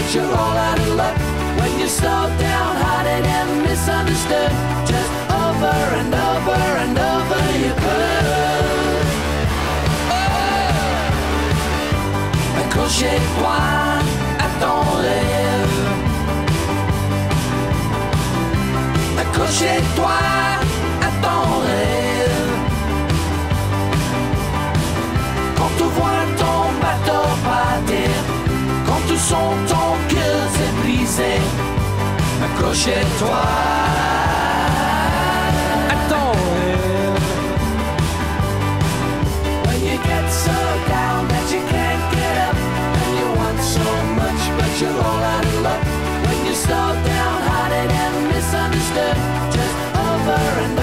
but you're all out of luck. When you're slow down-hearted and misunderstood, just over and over and over you could. Accroche-toi à ton rêve. Accroche-toi à ton rêve. Quand tu vois ton bateau partir, quand tu sens ton cœur s'est brisé, accroche-toi à ton rêve. When you get so down that you can't get up, and you want so much but you're all out of luck. When you're slow down-hearted and misunderstood, just over and